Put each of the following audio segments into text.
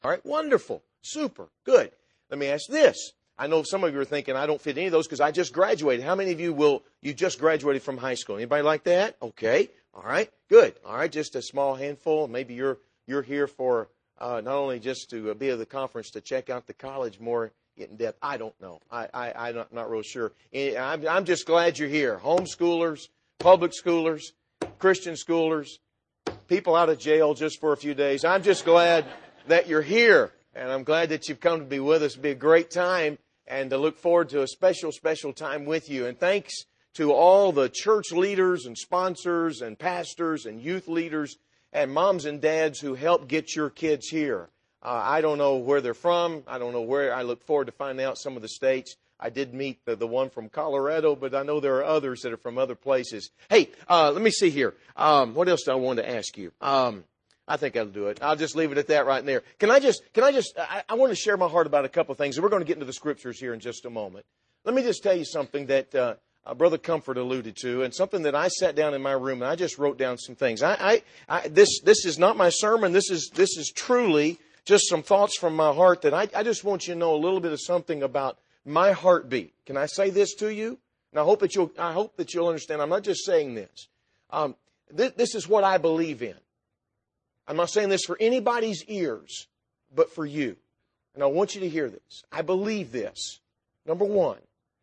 All right, wonderful, super, good. Let me ask this. I know some of you are thinking, I don't fit any of those because I just graduated. How many of you just graduated from high school? Anybody like that? Okay, all right, good. All right, just a small handful. Maybe you're here for not only just to be at the conference, to check out the college more in depth. I don't know. I'm not real sure. I'm just glad you're here. Homeschoolers, public schoolers, Christian schoolers, people out of jail just for a few days. I'm just glad that you're here. And I'm glad that you've come to be with us. It'll be a great time and to look forward to a special, special time with you. And thanks to all the church leaders and sponsors and pastors and youth leaders and moms and dads who helped get your kids here. I don't know where they're from. I don't know where. I look forward to finding out some of the states. I did meet the one from Colorado, but I know there are others that are from other places. Hey, let me see here. What else do I want to ask you? I think I'll do it. I'll just leave it at that right there. I want to share my heart about a couple of things, and we're going to get into the scriptures here in just a moment. Let me just tell you something that Brother Comfort alluded to, and something that I sat down in my room and I just wrote down some things. This is not my sermon. This is truly just some thoughts from my heart that I just want you to know a little bit of something about my heartbeat. Can I say this to you? And I hope that you'll understand. I'm not just saying this. This is what I believe in. I'm not saying this for anybody's ears, but for you. And I want you to hear this. I believe this. Number one,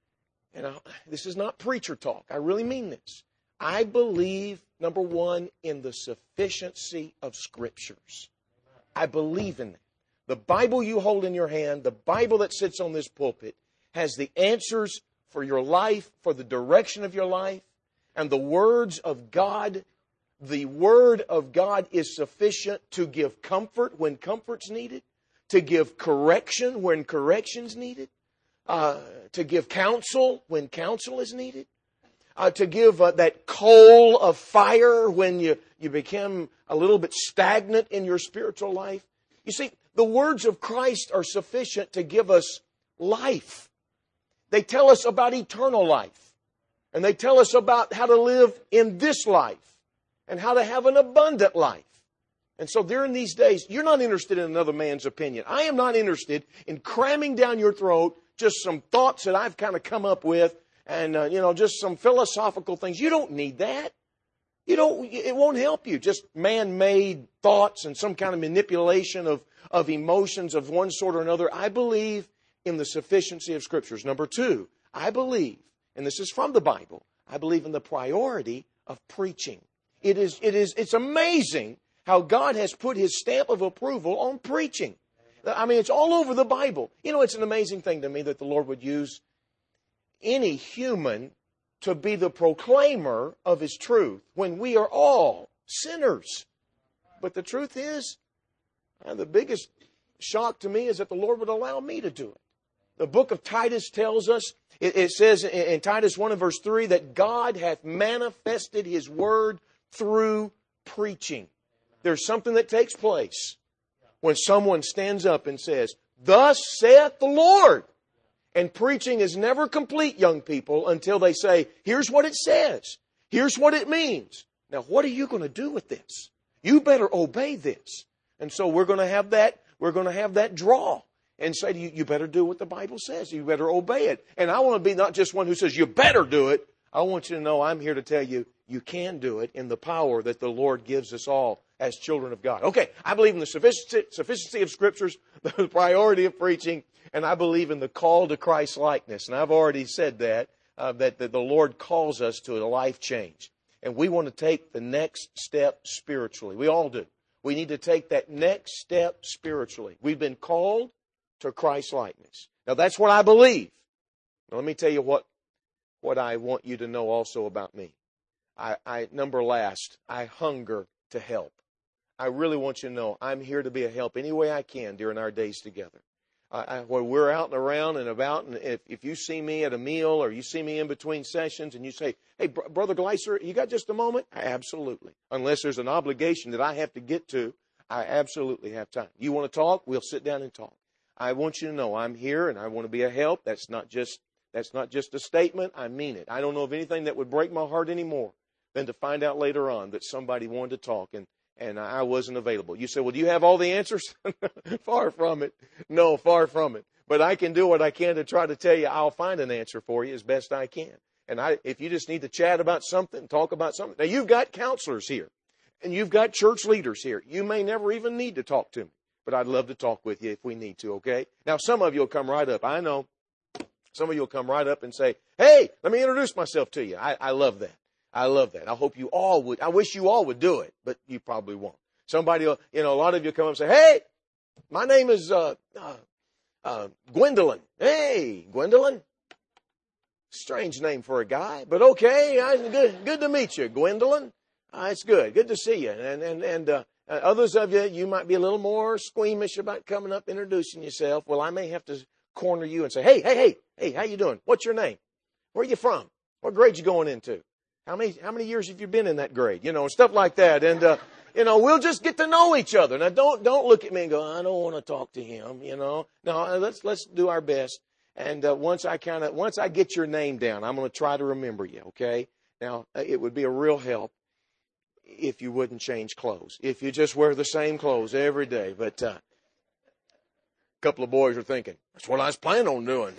this is not preacher talk. I really mean this. I believe, number one, in the sufficiency of Scriptures. I believe in that. The Bible you hold in your hand, the Bible that sits on this pulpit, has the answers for your life, for the direction of your life, and the words of God. The Word of God is sufficient to give comfort when comfort's needed, to give correction when correction's needed, to give counsel when counsel is needed, to give that coal of fire when you become a little bit stagnant in your spiritual life. You see, the words of Christ are sufficient to give us life. They tell us about eternal life. And they tell us about how to live in this life and how to have an abundant life. And so during these days, you're not interested in another man's opinion. I am not interested in cramming down your throat just some thoughts that I've kind of come up with and, just some philosophical things. You don't need that. It won't help you. Just man-made thoughts and some kind of manipulation of emotions of one sort or another. I believe in the sufficiency of Scriptures. Number two, I believe, and this is from the Bible, I believe in the priority of preaching. It's amazing how God has put His stamp of approval on preaching. I mean, it's all over the Bible. It's an amazing thing to me that the Lord would use any human to be the proclaimer of His truth when we are all sinners. But the truth is, the biggest shock to me is that the Lord would allow me to do it. The book of Titus tells us, it says in Titus 1 and verse 3, that God hath manifested His word through preaching. There's something that takes place when someone stands up and says, "Thus saith the Lord." And preaching is never complete, young people, until they say, "Here's what it says. Here's what it means. Now, what are you going to do with this? You better obey this." And so we're going to have that draw and say to you, you better do what the Bible says. You better obey it. And I want to be not just one who says you better do it. I want you to know I'm here to tell you, you can do it in the power that the Lord gives us all as children of God. Okay, I believe in the sufficiency of Scriptures, the priority of preaching, and I believe in the call to Christ-likeness. And I've already said that the Lord calls us to a life change. And we want to take the next step spiritually. We all do. We need to take that next step spiritually. We've been called to Christ-likeness. Now, that's what I believe. Now, let me tell you what I want you to know also about me. Number last, I hunger to help. I really want you to know I'm here to be a help any way I can during our days together. When we're out and around and about, and if you see me at a meal or you see me in between sessions and you say, "Hey, Brother Gleiser, you got just a moment?" Absolutely. Unless there's an obligation that I have to get to, I absolutely have time. You want to talk? We'll sit down and talk. I want you to know I'm here and I want to be a help. That's not just a statement. I mean it. I don't know of anything that would break my heart any more than to find out later on that somebody wanted to talk and I wasn't available. You say, well, do you have all the answers? Far from it. No, far from it. But I can do what I can to try to tell you I'll find an answer for you as best I can. And if you just need to chat about something, talk about something. Now, you've got counselors here, and you've got church leaders here. You may never even need to talk to me, but I'd love to talk with you if we need to, okay? Now, some of you will come right up. I know. Some of you will come right up and say, hey, let me introduce myself to you. I love that. I love that. I hope you all would. I wish you all would do it, but you probably won't. Somebody will, a lot of you come up and say, hey, my name is Gwendolyn. Hey, Gwendolyn. Strange name for a guy, but okay. Good to meet you, Gwendolyn. It's good. Good to see you. And others of you, you might be a little more squeamish about coming up, introducing yourself. Well, I may have to corner you and say, hey, how you doing? What's your name? Where are you from? What grade you going into? How many years have you been in that grade? Stuff like that. And, we'll just get to know each other. Now, don't look at me and go, I don't want to talk to him, No, let's do our best. And once I get your name down, I'm going to try to remember you, okay? Now, it would be a real help if you wouldn't change clothes. If you just wear the same clothes every day. But a couple of boys are thinking, that's what I was planning on doing.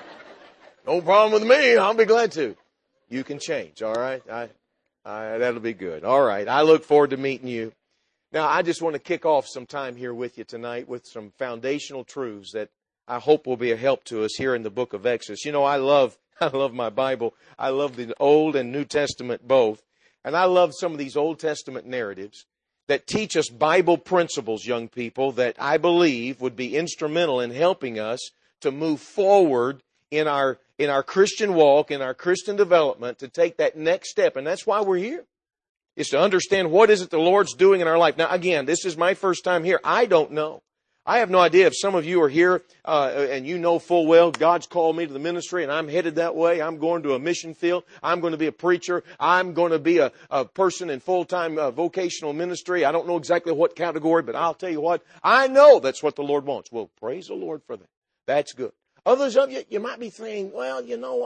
No problem with me. I'll be glad to. You can change, all right? That'll be good. All right. I look forward to meeting you. Now, I just want to kick off some time here with you tonight with some foundational truths that I hope will be a help to us here in the book of Exodus. I love my Bible. I love the Old and New Testament both. And I love some of these Old Testament narratives that teach us Bible principles, young people, that I believe would be instrumental in helping us to move forward in our Christian walk, in our Christian development, to take that next step. And that's why we're here, is to understand what is it the Lord's doing in our life. Now, again, this is my first time here. I don't know. I have no idea if some of you are here and you know full well God's called me to the ministry and I'm headed that way. I'm going to a mission field. I'm going to be a preacher. I'm going to be a person in full-time vocational ministry. I don't know exactly what category, but I'll tell you what, I know that's what the Lord wants. Well, praise the Lord for that. That's good. Others of you, you might be saying, well,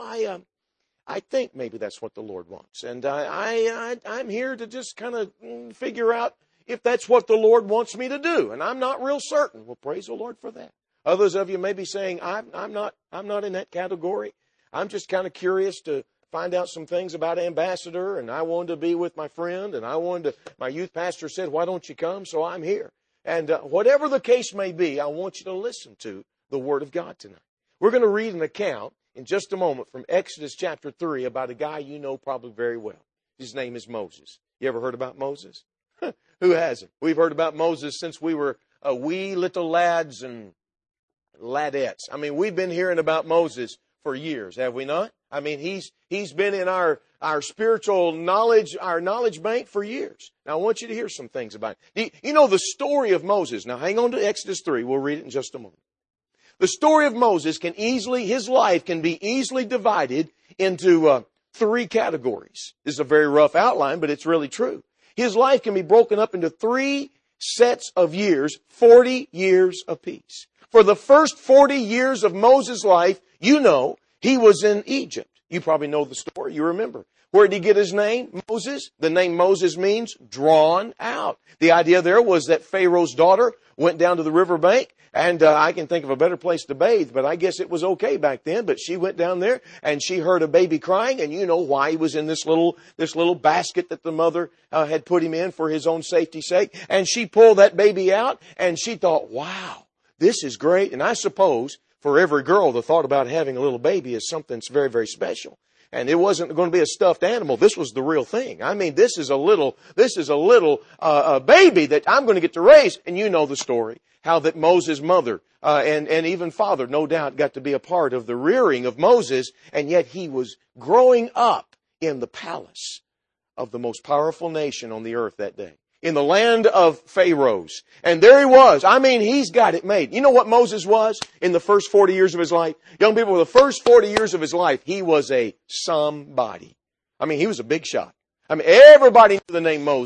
I think maybe that's what the Lord wants. And I'm here to just kind of figure out if that's what the Lord wants me to do. And I'm not real certain. Well, praise the Lord for that. Others of you may be saying, I'm not in that category. I'm just kind of curious to find out some things about Ambassador, and I wanted to be with my friend, and my youth pastor said, why don't you come? So I'm here. And whatever the case may be, I want you to listen to the Word of God tonight. We're going to read an account in just a moment from Exodus chapter 3 about a guy you know probably very well. His name is Moses. You ever heard about Moses? Who hasn't? We've heard about Moses since we were wee little lads and ladettes. I mean, we've been hearing about Moses for years, have we not? I mean, he's been in our spiritual knowledge, our knowledge bank for years. Now, I want you to hear some things about it. You know the story of Moses. Now, hang on to Exodus 3. We'll read it in just a moment. The story of Moses his life can be easily divided into three categories. This is a very rough outline, but it's really true. His life can be broken up into three sets of years, 40 years apiece. For the first 40 years of Moses' life, he was in Egypt. You probably know the story. You remember. Where did he get his name? Moses. The name Moses means drawn out. The idea there was that Pharaoh's daughter went down to the riverbank, and I can think of a better place to bathe, but I guess it was okay back then. But she went down there, and she heard a baby crying, and you know why he was in this little basket that the mother had put him in for his own safety's sake. And she pulled that baby out, and she thought, wow, this is great. And I suppose for every girl, the thought about having a little baby is something that's very, very special. And it wasn't going to be a stuffed animal. This was the real thing. I mean, this is a little baby that I'm going to get to raise. And you know the story, how that Moses' mother and even father, no doubt, got to be a part of the rearing of Moses. And yet he was growing up in the palace of the most powerful nation on the earth that day, in the land of Pharaohs. And there he was. I mean, he's got it made. You know what Moses was in the first 40 years of his life? Young people, the first 40 years of his life, he was a somebody. I mean, he was a big shot. I mean, everybody knew the name Moses.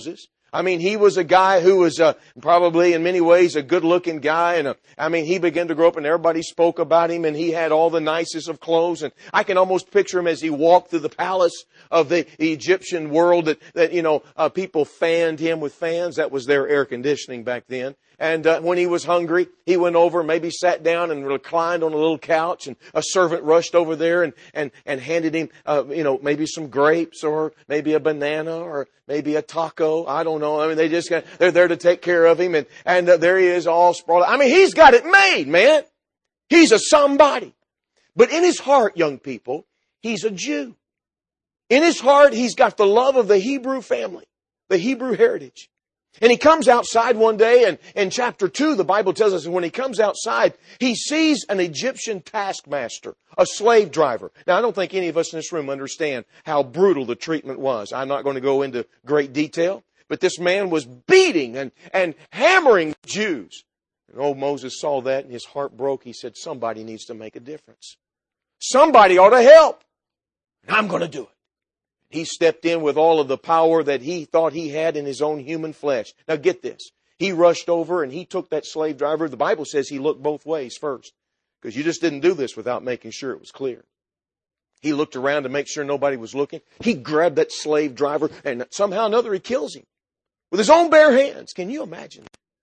I mean, he was a guy who was probably in many ways a good-looking guy. And he began to grow up and everybody spoke about him and he had all the nicest of clothes. And I can almost picture him as he walked through the palace of the Egyptian world that people fanned him with fans. That was their air conditioning back then. And when he was hungry, he went over, maybe sat down and reclined on a little couch, and a servant rushed over there and handed him, maybe some grapes or maybe a banana or maybe a taco. I don't know. I mean, they're there to take care of him, and there he is all sprawled. I mean, he's got it made, man. He's a somebody. But in his heart, young people, he's a Jew. In his heart, he's got the love of the Hebrew family, the Hebrew heritage. And he comes outside one day, and in chapter 2, the Bible tells us, when he comes outside, he sees an Egyptian taskmaster, a slave driver. Now, I don't think any of us in this room understand how brutal the treatment was. I'm not going to go into great detail, but this man was beating and hammering Jews. And old Moses saw that, and his heart broke. He said, somebody needs to make a difference. Somebody ought to help. And I'm going to do it. He stepped in with all of the power that he thought he had in his own human flesh. Now get this. He rushed over and he took that slave driver. The Bible says he looked both ways first, because you just didn't do this without making sure it was clear. He looked around to make sure nobody was looking. He grabbed that slave driver and somehow or another he kills him with his own bare hands. Can you imagine?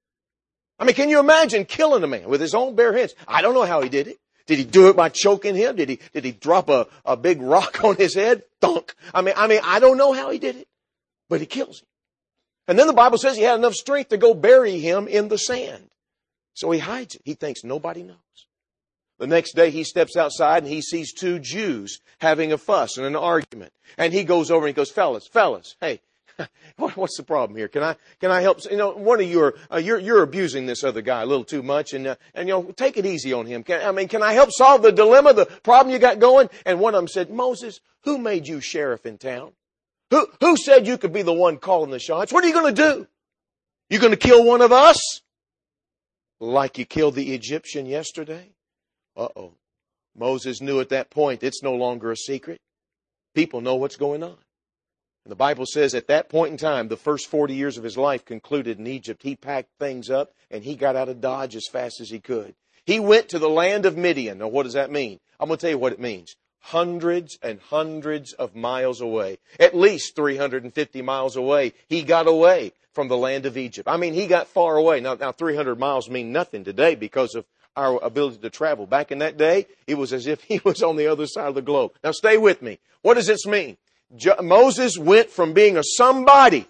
I mean, can you imagine killing a man with his own bare hands? I don't know how he did it. Did he do it by choking him? Did he drop a big rock on his head? Thunk. I mean, I don't know how he did it, but he kills him. And then the Bible says he had enough strength to go bury him in the sand. So he hides it. He thinks nobody knows. The next day he steps outside and he sees two Jews having a fuss and an argument. And he goes over and he goes, fellas, hey, what's the problem here? Can I help? One of you you're abusing this other guy a little too much, and take it easy on him. Can I help solve the dilemma, the problem you got going? And one of them said, Moses, who made you sheriff in town? Who said you could be the one calling the shots? What are you going to do? You going to kill one of us? Like you killed the Egyptian yesterday? Uh-oh. Moses knew at that point it's no longer a secret. People know what's going on. And the Bible says at that point in time, the first 40 years of his life concluded in Egypt. He packed things up and he got out of Dodge as fast as he could. He went to the land of Midian. Now, what does that mean? I'm going to tell you what it means. Hundreds and hundreds of miles away, at least 350 miles away, he got away from the land of Egypt. I mean, he got far away. Now 300 miles mean nothing today because of our ability to travel. Back in that day, it was as if he was on the other side of the globe. Now, stay with me. What does this mean? Moses went from being a somebody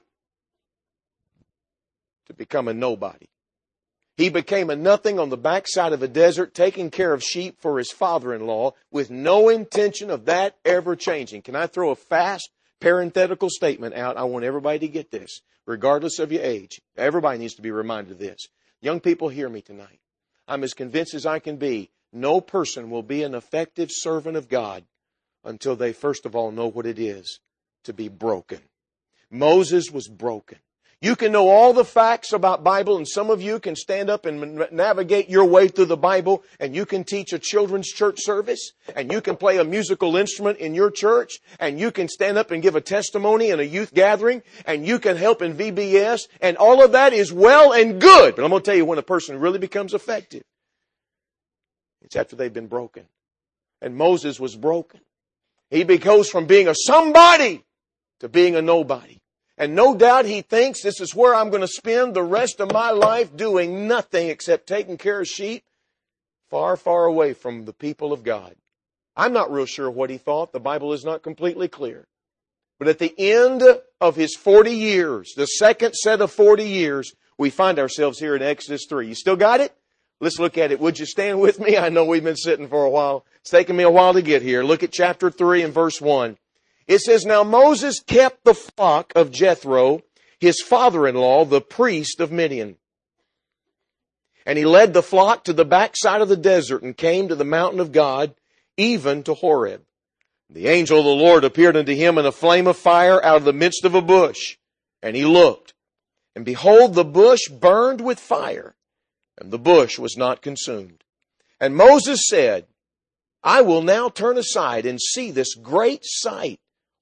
to become a nobody. He became a nothing on the backside of a desert, taking care of sheep for his father-in-law with no intention of that ever changing. Can I throw a fast parenthetical statement out? I want everybody to get this, regardless of your age. Everybody needs to be reminded of this. Young people, hear me tonight. I'm as convinced as I can be. No person will be an effective servant of God until they first of all know what it is to be broken. Moses was broken. You can know all the facts about Bible, and some of you can stand up and navigate your way through the Bible, and you can teach a children's church service, and you can play a musical instrument in your church, and you can stand up and give a testimony in a youth gathering, and you can help in VBS, and all of that is well and good. But I'm going to tell you when a person really becomes effective, it's after they've been broken. And Moses was broken. He goes from being a somebody to being a nobody. And no doubt he thinks this is where I'm going to spend the rest of my life doing nothing except taking care of sheep, far, far away from the people of God. I'm not real sure what he thought. The Bible is not completely clear. But at the end of his 40 years, the second set of 40 years, we find ourselves here in Exodus 3. You still got it? Let's look at it. Would you stand with me? I know we've been sitting for a while. It's taken me a while to get here. Look at chapter 3 and verse 1. It says, Now Moses kept the flock of Jethro, his father-in-law, the priest of Midian. And he led the flock to the backside of the desert and came to the mountain of God, even to Horeb. The angel of the Lord appeared unto him in a flame of fire out of the midst of a bush. And he looked, and behold, the bush burned with fire, and the bush was not consumed. And Moses said, I will now turn aside and see this great sight,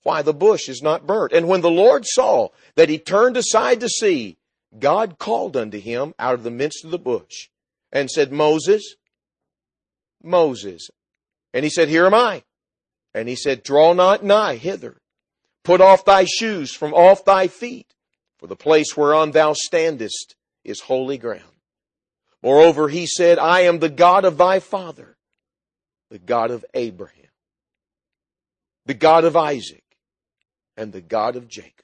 why the bush is not burnt. And when the Lord saw that he turned aside to see, God called unto him out of the midst of the bush and said, Moses, Moses. And he said, Here am I. And he said, Draw not nigh hither. Put off thy shoes from off thy feet, for the place whereon thou standest is holy ground. Moreover, he said, I am the God of thy father, the God of Abraham, the God of Isaac, and the God of Jacob.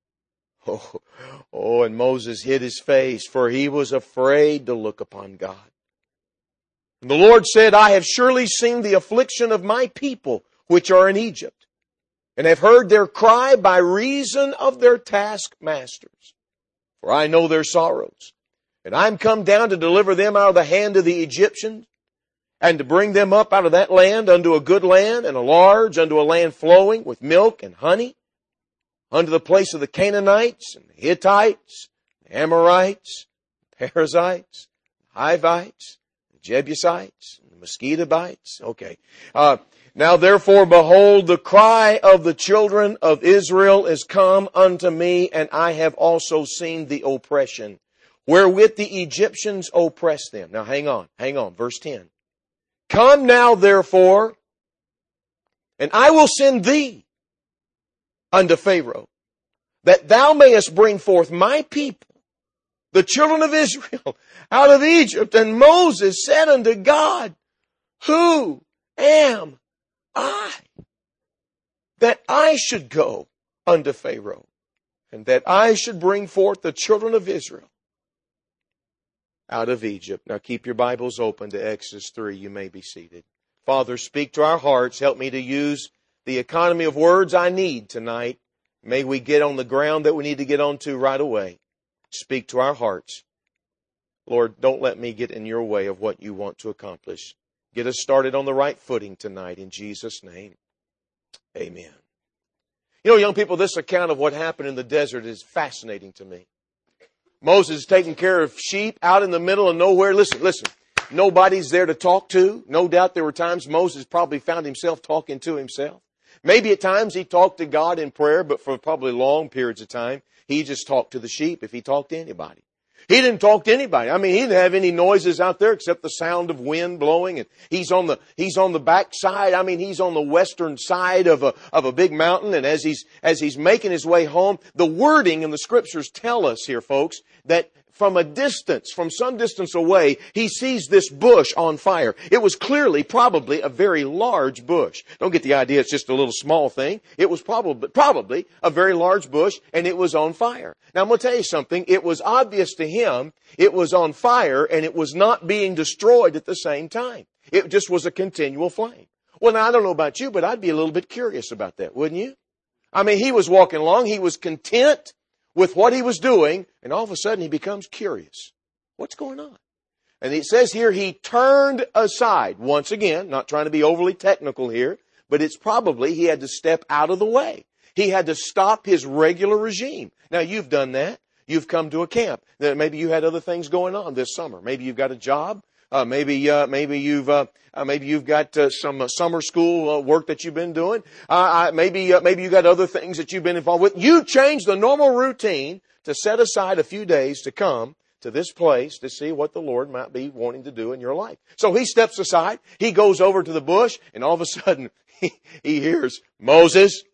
And Moses hid his face, for he was afraid to look upon God. And the Lord said, I have surely seen the affliction of my people which are in Egypt, and have heard their cry by reason of their taskmasters. For I know their sorrows, and I am come down to deliver them out of the hand of the Egyptians, and to bring them up out of that land unto a good land, and a large, unto a land flowing with milk and honey, unto the place of the Canaanites, and the Hittites, the Amorites, the Perizzites, the Hivites, the Jebusites, and the Mosquitobites. Okay. Now therefore, behold, the cry of the children of Israel is come unto me, and I have also seen the oppression, wherewith the Egyptians oppress them. Now hang on, verse 10. Come now therefore, and I will send thee unto Pharaoh, that thou mayest bring forth my people, the children of Israel, out of Egypt. And Moses said unto God, Who am I, that I should go unto Pharaoh, and that I should bring forth the children of Israel out of Egypt? Now keep your Bibles open to Exodus 3. You may be seated. Father, speak to our hearts. Help me to use the economy of words I need tonight. May we get on the ground that we need to get onto right away. Speak to our hearts. Lord, don't let me get in your way of what you want to accomplish. Get us started on the right footing tonight in Jesus' name. Amen. You know, young people, this account of what happened in the desert is fascinating to me. Moses is taking care of sheep out in the middle of nowhere. Listen. Nobody's there to talk to. No doubt there were times Moses probably found himself talking to himself. Maybe at times he talked to God in prayer, but for probably long periods of time, he just talked to the sheep if he talked to anybody. He didn't talk to anybody. I mean, he didn't have any noises out there except the sound of wind blowing. And he's on the back side. I mean, he's on the western side of a big mountain. And as he's making his way home, the wording in the scriptures tell us here, folks, that from some distance away, he sees this bush on fire. It was clearly, probably a very large bush. Don't get the idea it's just a little small thing. It was probably a very large bush, and it was on fire. Now, I'm going to tell you something. It was obvious to him it was on fire, and it was not being destroyed at the same time. It just was a continual flame. Well, now, I don't know about you, but I'd be a little bit curious about that, wouldn't you? I mean, he was walking along. He was content with what he was doing, and all of a sudden he becomes curious. What's going on? And it says here he turned aside. Once again, not trying to be overly technical here, but it's probably he had to step out of the way. He had to stop his regular regime. Now, you've done that. You've come to a camp. Maybe you had other things going on this summer. Maybe you've got a job. Maybe you've got some summer school work that you've been doing. Maybe you got other things that you've been involved with. You changed the normal routine to set aside a few days to come to this place to see what the Lord might be wanting to do in your life. So he steps aside. He goes over to the bush, and all of a sudden he hears, Moses.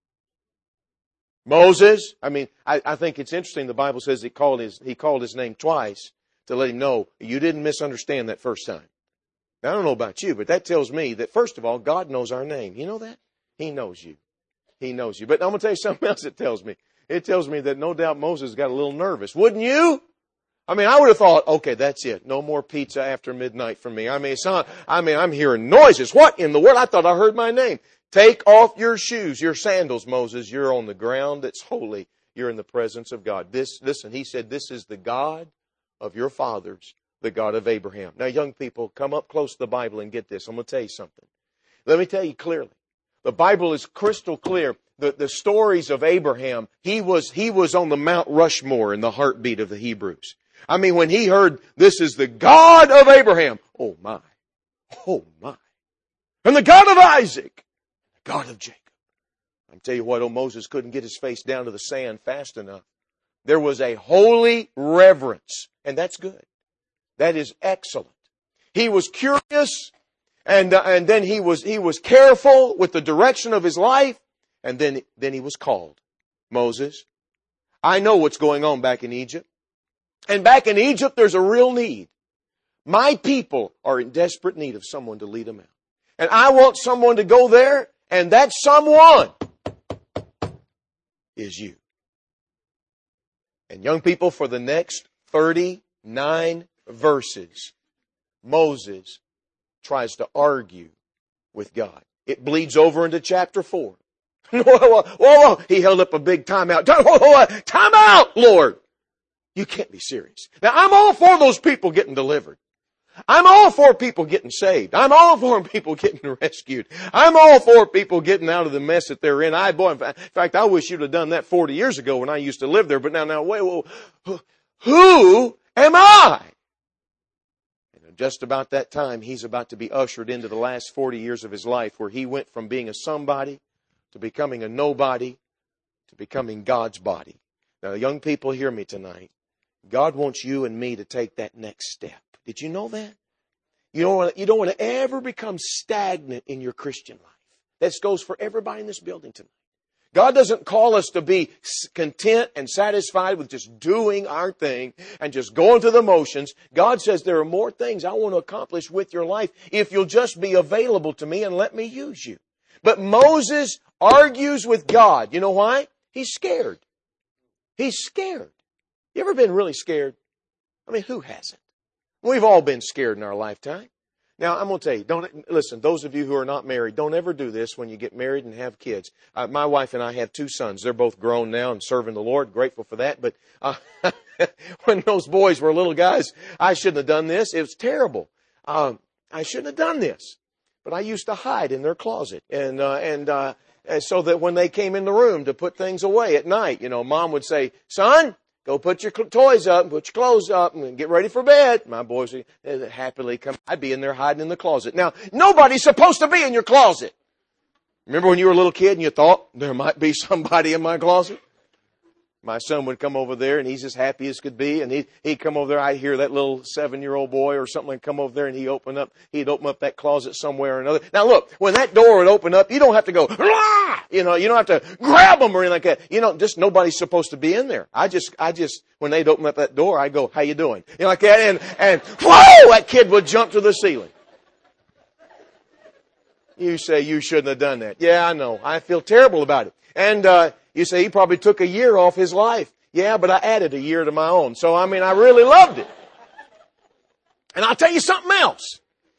Moses. I mean, I think it's interesting. The Bible says he called his name twice to let him know you didn't misunderstand that first time. Now, I don't know about you, but that tells me that, first of all, God knows our name. You know that? He knows you. He knows you. But I'm going to tell you something else it tells me. It tells me that no doubt Moses got a little nervous. Wouldn't you? I mean, I would have thought, okay, that's it. No more pizza after midnight for me. I'm hearing noises. What in the world? I thought I heard my name. Take off your shoes, your sandals, Moses. You're on the ground that's holy. You're in the presence of God. Listen, he said, this is the God of your fathers, the God of Abraham. Now, young people, come up close to the Bible and get this. I'm going to tell you something. Let me tell you clearly. The Bible is crystal clear. The stories of Abraham, he was on the Mount Rushmore in the heartbeat of the Hebrews. I mean, when he heard, this is the God of Abraham. Oh my. And the God of Isaac. The God of Jacob. I tell you what, Moses couldn't get his face down to the sand fast enough. There was a holy reverence, and that's good. That is excellent. He was curious, and then he was careful with the direction of his life, and then he was called. Moses, I know what's going on back in Egypt. And back in Egypt, there's a real need. My people are in desperate need of someone to lead them out. And I want someone to go there, and that someone is you. And young people, for the next 39 verses, Moses tries to argue with God. It bleeds over into chapter 4. Whoa. He held up a big timeout. Time out, Lord. You can't be serious. Now, I'm all for those people getting delivered. I'm all for people getting saved. I'm all for people getting rescued. I'm all for people getting out of the mess that they're in. In fact, I wish you'd have done that 40 years ago when I used to live there. But now, wait, who am I? And just about that time, he's about to be ushered into the last 40 years of his life, where he went from being a somebody to becoming a nobody to becoming God's body. Now, young people, hear me tonight. God wants you and me to take that next step. Did you know that? You don't want to ever become stagnant in your Christian life. This goes for everybody in this building tonight. God doesn't call us to be content and satisfied with just doing our thing and just going through the motions. God says there are more things I want to accomplish with your life if you'll just be available to me and let me use you. But Moses argues with God. You know why? He's scared. He's scared. You ever been really scared? I mean, who hasn't? We've all been scared in our lifetime. Now, I'm going to tell you, listen, those of you who are not married, don't ever do this when you get married and have kids. My wife and I have 2 sons. They're both grown now and serving the Lord. Grateful for that. But when those boys were little guys, I shouldn't have done this. It was terrible. I shouldn't have done this. But I used to hide in their closet. And so that when they came in the room to put things away at night, Mom would say, son, go put your toys up and put your clothes up and get ready for bed. My boys would happily come. I'd be in there hiding in the closet. Now, nobody's supposed to be in your closet. Remember when you were a little kid and you thought there might be somebody in my closet? My son would come over there and he's as happy as could be. And he'd come over there. I'd hear that little 7-year-old boy or something come over there and he'd open up that closet somewhere or another. Now look, when that door would open up, you don't have to go, rah! You don't have to grab them or anything like that. Just nobody's supposed to be in there. I just, when they'd open up that door, I go, how you doing? Like that. And whoa, that kid would jump to the ceiling. You say you shouldn't have done that. Yeah, I know. I feel terrible about it. And, you say he probably took a year off his life. Yeah, but I added a year to my own. So, I really loved it. And I'll tell you something else.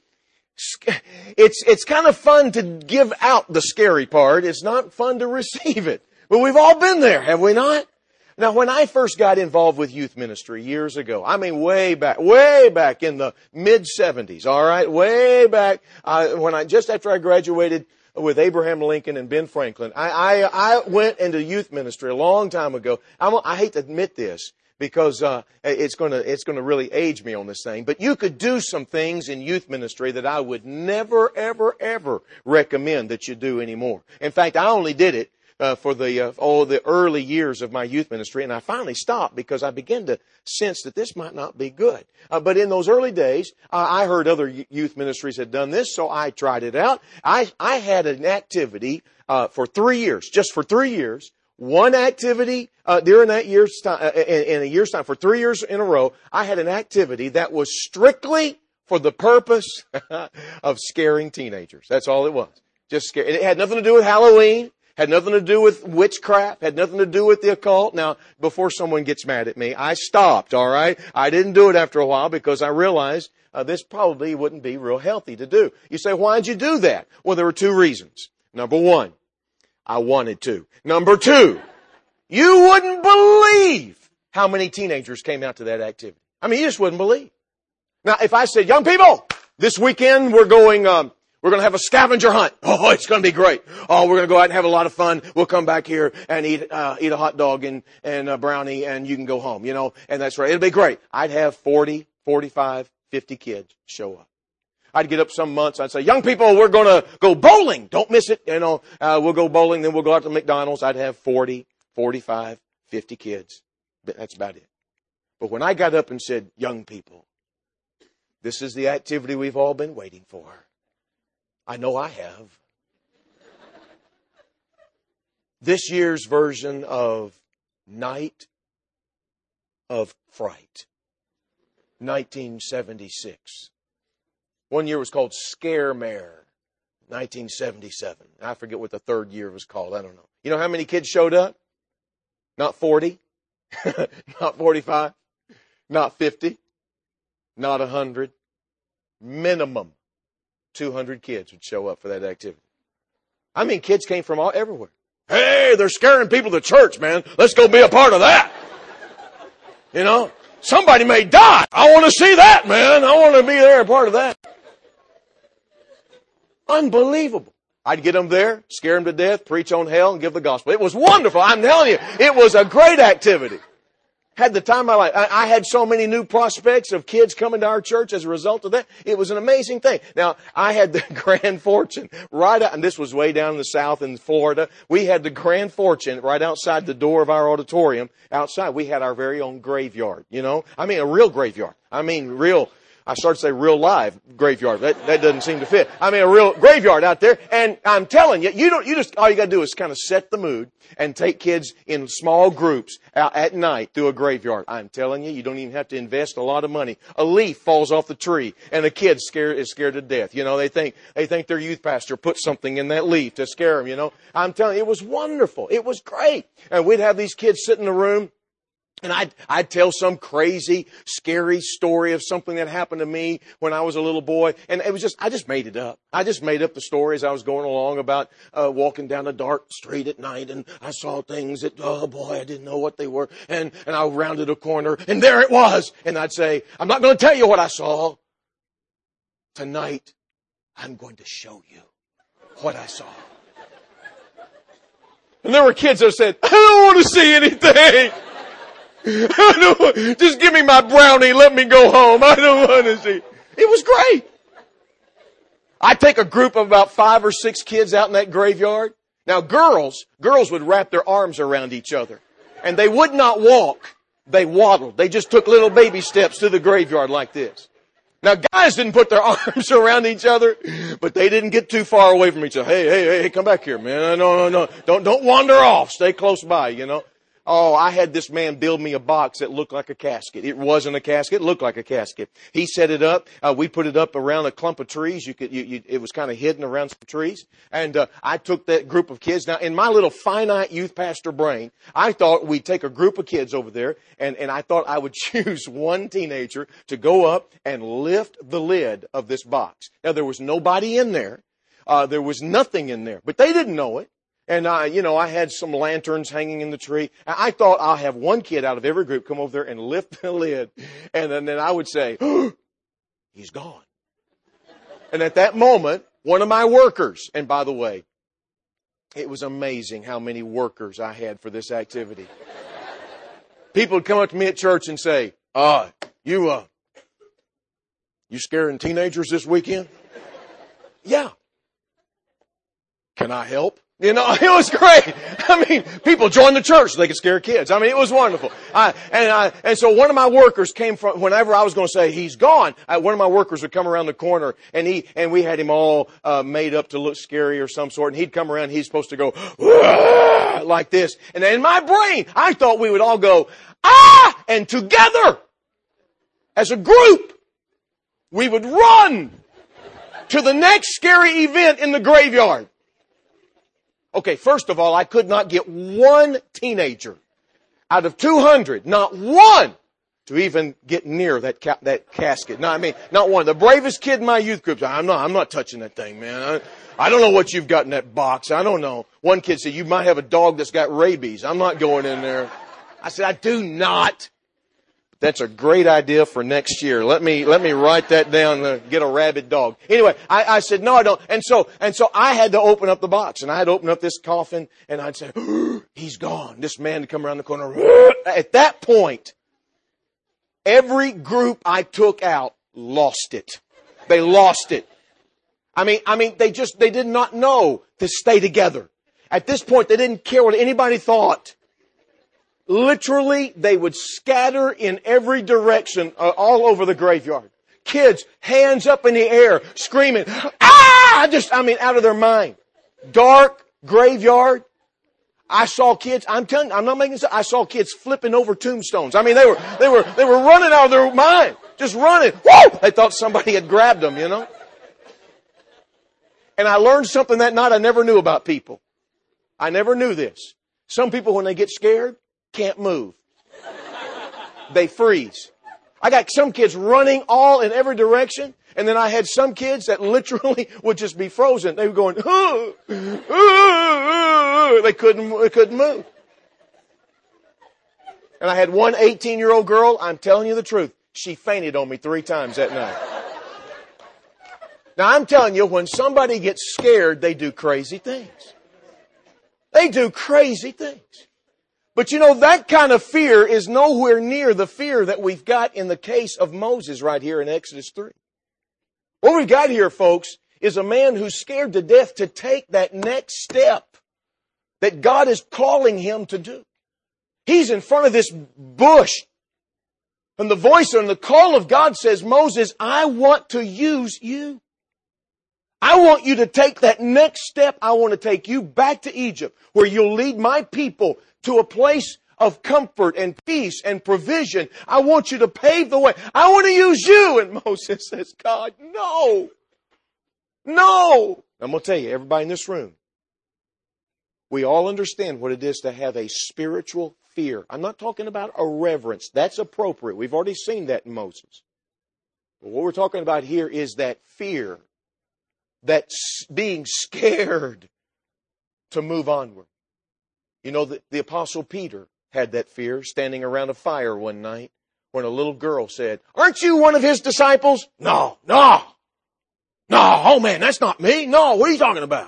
It's kind of fun to give out the scary part. It's not fun to receive it. But we've all been there, have we not? Now, when I first got involved with youth ministry years ago, way back in the mid-70s, all right, way back, just after I graduated with Abraham Lincoln and Ben Franklin, I went into youth ministry a long time ago. I hate to admit this because it's going to really age me on this thing. But you could do some things in youth ministry that I would never, ever, ever recommend that you do anymore. In fact, I only did it for the early years of my youth ministry, and I finally stopped because I began to sense that this might not be good. But in those early days, I heard other youth ministries had done this, so I tried it out. I had an activity for 3 years, just for 3 years. One activity during that year's time, in a year's time, for 3 years in a row, I had an activity that was strictly for the purpose of scaring teenagers. That's all it was. Just scare. It had nothing to do with Halloween. Had nothing to do with witchcraft. Had nothing to do with the occult. Now, before someone gets mad at me, I stopped, all right? I didn't do it after a while because I realized this probably wouldn't be real healthy to do. You say, why'd you do that? Well, there were 2 reasons. Number 1, I wanted to. Number 2, you wouldn't believe how many teenagers came out to that activity. You just wouldn't believe. Now, if I said, young people, this weekend we're going to have a scavenger hunt. Oh, it's going to be great. Oh, we're going to go out and have a lot of fun. We'll come back here and eat a hot dog and a brownie and you can go home, and that's right. It'll be great. I'd have 40, 45, 50 kids show up. I'd get up some months. I'd say, young people, we're going to go bowling. Don't miss it. We'll go bowling. Then we'll go out to McDonald's. I'd have 40, 45, 50 kids. That's about it. But when I got up and said, young people, this is the activity we've all been waiting for. I know I have. This year's version of Night of Fright. 1976. One year was called Scare Mare. 1977. I forget what the third year was called. I don't know. You know how many kids showed up? Not 40. Not 45. Not 50. Not 100. Minimum 200 kids would show up for that activity. I mean, kids came from everywhere. Hey, they're scaring people to church, man. Let's go be a part of that. Somebody may die. I want to see that, man. I want to be there, a part of that. Unbelievable. I'd get them there, scare them to death, preach on hell, and give the gospel. It was wonderful. I'm telling you, it was a great activity. Had the time of my life. I had so many new prospects of kids coming to our church as a result of that. It was an amazing thing. Now, I had the grand fortune right out, and this was way down in the south in Florida. We had the grand fortune right outside the door of our auditorium. Outside, we had our very own graveyard, I mean, a real graveyard. I mean, real. I started to say real live graveyard. That doesn't seem to fit. I mean, a real graveyard out there. And I'm telling you, all you got to do is kind of set the mood and take kids in small groups out at night through a graveyard. I'm telling you, you don't even have to invest a lot of money. A leaf falls off the tree and the kid is scared to death. They think their youth pastor put something in that leaf to scare them, I'm telling you, it was wonderful. It was great. And we'd have these kids sit in the room. And I'd tell some crazy, scary story of something that happened to me when I was a little boy. And it was I just made it up. I just made up the story as I was going along about walking down a dark street at night. And I saw things that, oh boy, I didn't know what they were. And I rounded a corner and there it was. And I'd say, I'm not going to tell you what I saw. Tonight, I'm going to show you what I saw. And there were kids that said, I don't want to see anything. Just give me my brownie. Let me go home. I don't want to see. It was great. I'd take a group of about 5 or 6 kids out in that graveyard. Now girls would wrap their arms around each other. And they would not walk. They waddled. They just took little baby steps to the graveyard like this. Now guys didn't put their arms around each other, but they didn't get too far away from each other. Hey, come back here, man. No. Don't wander off. Stay close by, Oh, I had this man build me a box that looked like a casket. It wasn't a casket. It looked like a casket. He set it up. We put it up around a clump of trees. It was kind of hidden around some trees. And I took that group of kids. Now, in my little finite youth pastor brain, I thought we'd take a group of kids over there, and I thought I would choose one teenager to go up and lift the lid of this box. Now, there was nobody in there. There was nothing in there. But they didn't know it. And I had some lanterns hanging in the tree. I thought I'll have one kid out of every group come over there and lift the lid. And then I would say, oh, he's gone. And at that moment, one of my workers, and by the way, it was amazing how many workers I had for this activity. People would come up to me at church and say, you scaring teenagers this weekend? Yeah. Can I help? It was great. I mean, people joined the church so they could scare kids. I mean, it was wonderful. And so one of my workers came from, whenever I was going to say, he's gone, one of my workers would come around the corner and we had him all made up to look scary or some sort. And he'd come around, he's supposed to go, like this. And in my brain, I thought we would all go, and together, as a group, we would run to the next scary event in the graveyard. Okay, first of all, I could not get one teenager out of 200, not one, to even get near that casket. No, I mean, not one. The bravest kid in my youth group said, I'm not touching that thing, man. I don't know what you've got in that box. I don't know. One kid said, you might have a dog that's got rabies. I'm not going in there. I said, I do not. That's a great idea for next year. Let me write that down, get a rabid dog. Anyway, I said, no, I don't. And so I had to open up the box and I had to open up this coffin and I'd say, he's gone. This man would come around the corner. At that point, every group I took out lost it. They lost it. I mean, they did not know to stay together. At this point, they didn't care what anybody thought. Literally, they would scatter in every direction all over the graveyard. Kids, hands up in the air, screaming, ah! Out of their mind. Dark graveyard. I saw kids, I'm telling you, I'm not making this up. I saw kids flipping over tombstones. I mean, they were running out of their mind. Just running. Woo! They thought somebody had grabbed them, you know. And I learned something that night I never knew about people. I never knew this. Some people, when they get scared, can't move. They freeze. I got some kids running all in every direction, and then I had some kids that literally would just be frozen. They were going, they couldn't move. And I had one 18-year-old girl, I'm telling you the truth, she fainted on me 3 times that night. Now I'm telling you, when somebody gets scared, they do crazy things. They do crazy things. But you know, that kind of fear is nowhere near the fear that we've got in the case of Moses right here in Exodus 3. What we've got here, folks, is a man who's scared to death to take that next step that God is calling him to do. He's in front of this bush. And the voice and the call of God says, Moses, I want to use you. I want you to take that next step. I want to take you back to Egypt, where you'll lead my people to a place of comfort and peace and provision. I want you to pave the way. I want to use you. And Moses says, God, no. No. I'm going to tell you, everybody in this room, we all understand what it is to have a spiritual fear. I'm not talking about a reverence. That's appropriate. We've already seen that in Moses. But what we're talking about here is that fear, that being scared to move onward. You know, the Apostle Peter had that fear standing around a fire one night when a little girl said, aren't you one of his disciples? No. Oh man, that's not me. No, what are you talking about?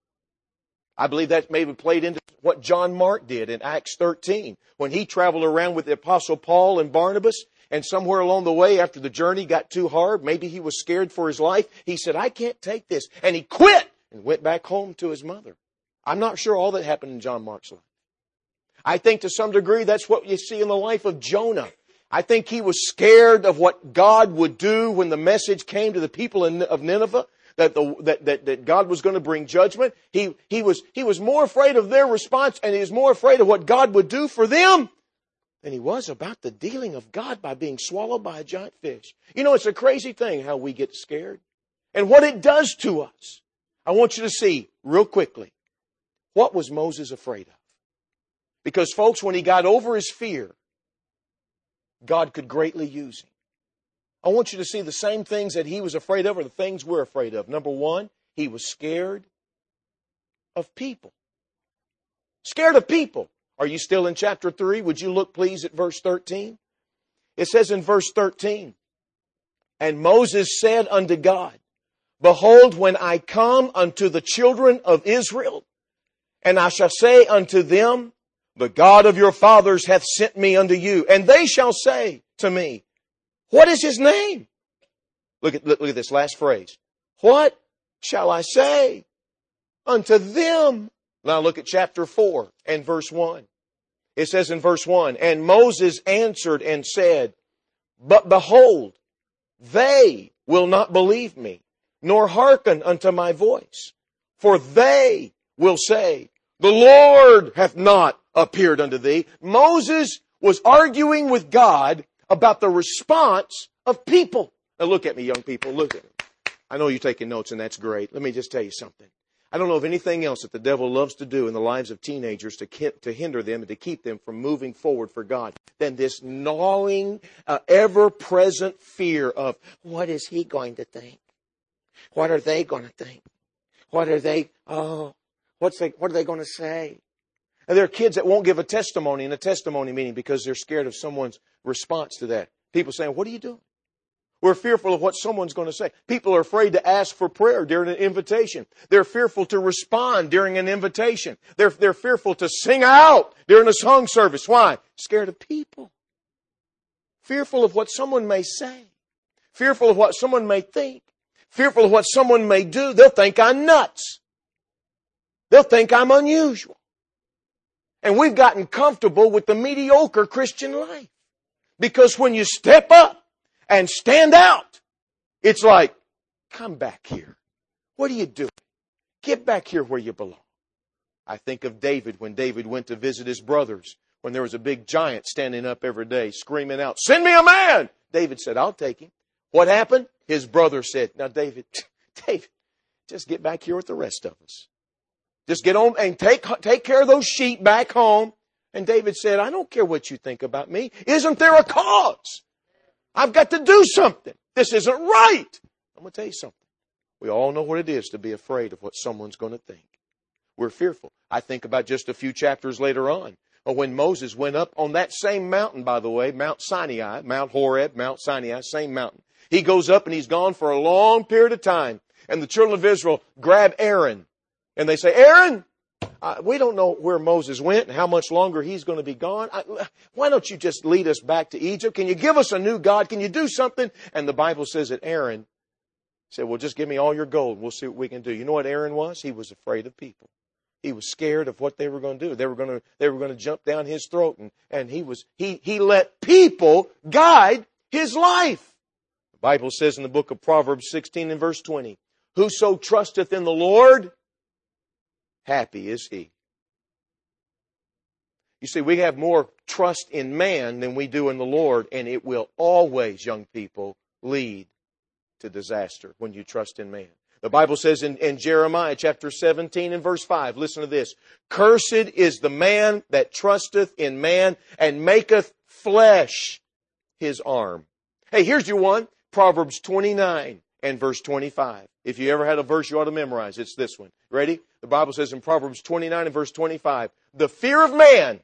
I believe that maybe played into what John Mark did in Acts 13 when he traveled around with the Apostle Paul and Barnabas, and somewhere along the way after the journey got too hard, maybe he was scared for his life. He said, I can't take this. And he quit and went back home to his mother. I'm not sure all that happened in John Mark's life. I think to some degree that's what you see in the life of Jonah. I think he was scared of what God would do when the message came to the people of Nineveh, that God was going to bring judgment. He was more afraid of their response, and he was more afraid of what God would do for them than he was about the dealing of God by being swallowed by a giant fish. You know, it's a crazy thing how we get scared and what it does to us. I want you to see real quickly, what was Moses afraid of? Because, folks, when he got over his fear, God could greatly use him. I want you to see the same things that he was afraid of are the things we're afraid of. Number one, he was scared of people. Scared of people. Are you still in chapter 3? Would you look, please, at verse 13? It says in verse 13, and Moses said unto God, behold, when I come unto the children of Israel, and I shall say unto them, the God of your fathers hath sent me unto you. And they shall say to me, what is his name? Look at this last phrase. What shall I say unto them? Now look at chapter 4 and verse 1. It says in verse 1, and Moses answered and said, but behold, they will not believe me, nor hearken unto my voice. For they will say, the Lord hath not appeared unto thee. Moses was arguing with God about the response of people. Now look at me, young people. Look at me. I know you're taking notes, and that's great. Let me just tell you something. I don't know of anything else that the devil loves to do in the lives of teenagers to hinder them and to keep them from moving forward for God than this gnawing, ever-present fear of, what is he going to think? What are they going to think? What are they going to say? And there are kids that won't give a testimony in a testimony meeting because they're scared of someone's response to that. People saying, what are you doing? We're fearful of what someone's going to say. People are afraid to ask for prayer during an invitation. They're fearful to respond during an invitation. They're fearful to sing out during a song service. Why? Scared of people. Fearful of what someone may say. Fearful of what someone may think. fearful of what someone may do, they'll think I'm nuts. They'll think I'm unusual. And we've gotten comfortable with the mediocre Christian life. Because when you step up and stand out, it's like, come back here. What are you doing? Get back here where you belong. I think of David when David went to visit his brothers, when there was a big giant standing up every day screaming out, send me a man! David said, I'll take him. What happened? His brother said, now David, just get back here with the rest of us. Just get on and take care of those sheep back home. And David said, I don't care what you think about me. Isn't there a cause? I've got to do something. This isn't right. I'm going to tell you something. We all know what it is to be afraid of what someone's going to think. We're fearful. I think about just a few chapters later on, when Moses went up on that same mountain, by the way, Mount Sinai, Mount Horeb, Mount Sinai, same mountain. He goes up and he's gone for a long period of time. And the children of Israel grab Aaron. And they say, Aaron, we don't know where Moses went and how much longer he's going to be gone. Why don't you just lead us back to Egypt? Can you give us a new God? Can you do something? And the Bible says that Aaron said, well, just give me all your gold. We'll see what we can do. You know what Aaron was? He was afraid of people. He was scared of what they were going to do. They were going to jump down his throat. And he let people guide his life. The Bible says in the book of Proverbs 16 and verse 20, whoso trusteth in the Lord, happy is he. You see, we have more trust in man than we do in the Lord, and it will always, young people, lead to disaster when you trust in man. The Bible says in Jeremiah chapter 17 and verse 5, listen to this, cursed is the man that trusteth in man and maketh flesh his arm. Hey, here's your one, Proverbs 29 and verse 25. If you ever had a verse you ought to memorize, it's this one. Ready? The Bible says in Proverbs 29 and verse 25, the fear of man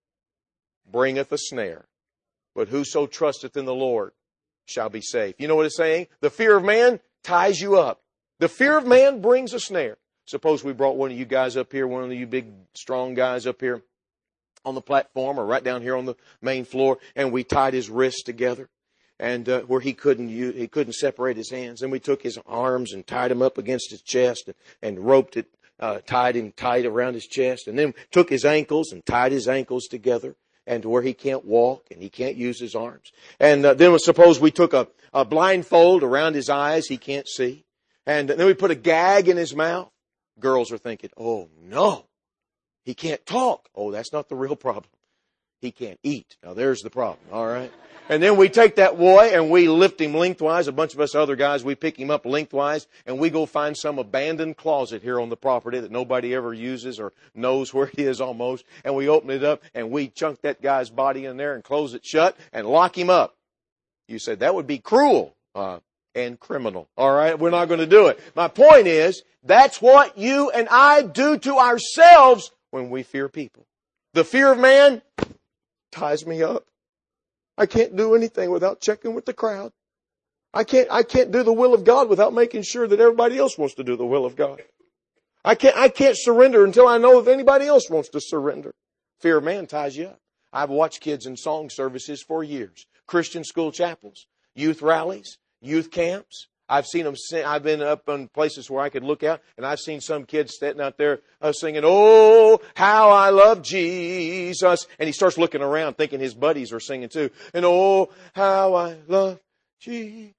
bringeth a snare, but whoso trusteth in the Lord shall be safe. You know what it's saying? The fear of man ties you up. The fear of man brings a snare. Suppose we brought one of you guys up here, one of you big, strong guys up here on the platform or right down here on the main floor, and we tied his wrists together. And where he couldn't separate his hands. And we took his arms and tied him up against his chest and roped it, tied him tight around his chest. And then took his ankles and tied his ankles together and to where he can't walk and he can't use his arms. And then suppose we took a blindfold around his eyes, he can't see. And then we put a gag in his mouth. Girls are thinking, oh no, he can't talk. Oh, that's not the real problem. He can't eat. Now there's the problem, all right? And then we take that boy and we lift him lengthwise. A bunch of us other guys, we pick him up lengthwise and we go find some abandoned closet here on the property that nobody ever uses or knows where it is almost. And we open it up and we chunk that guy's body in there and close it shut and lock him up. You said that would be cruel and criminal. All right, we're not going to do it. My point is, that's what you and I do to ourselves when we fear people. The fear of man ties me up. I can't do anything without checking with the crowd. I can't do the will of God without making sure that everybody else wants to do the will of God. I can't surrender until I know if anybody else wants to surrender. Fear of man ties you up. I've watched kids in song services for years. Christian school chapels, youth rallies, youth camps. I've seen them sing. I've been up in places where I could look out, and I've seen some kids standing out there singing, oh, how I love Jesus. And he starts looking around thinking his buddies are singing too. And oh, how I love Jesus.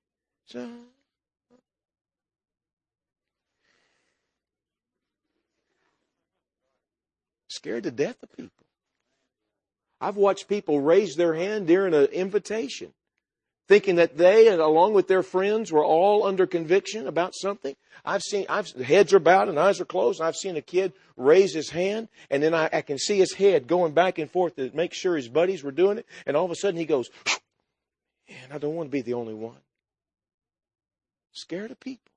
Scared to death of people. I've watched people raise their hand during an invitation, thinking that they, along with their friends, were all under conviction about something. Heads are bowed and eyes are closed, and I've seen a kid raise his hand, and then I can see his head going back and forth to make sure his buddies were doing it, and all of a sudden he goes, man, I don't want to be the only one. Scared of people.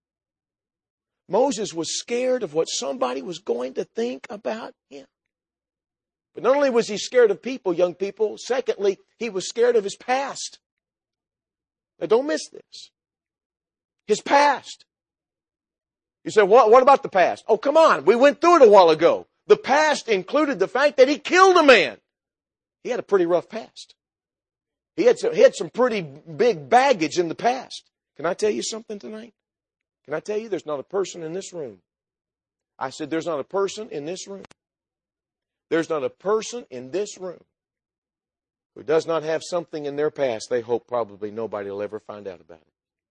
Moses was scared of what somebody was going to think about him. But not only was he scared of people, young people, secondly, he was scared of his past. Now, don't miss this. His past. You say, what about the past? Oh, come on. We went through it a while ago. The past included the fact that he killed a man. He had a pretty rough past. He had some pretty big baggage in the past. Can I tell you something tonight? Can I tell you, there's not a person in this room. I said, there's not a person in this room. There's not a person in this room who does not have something in their past they hope probably nobody will ever find out about it.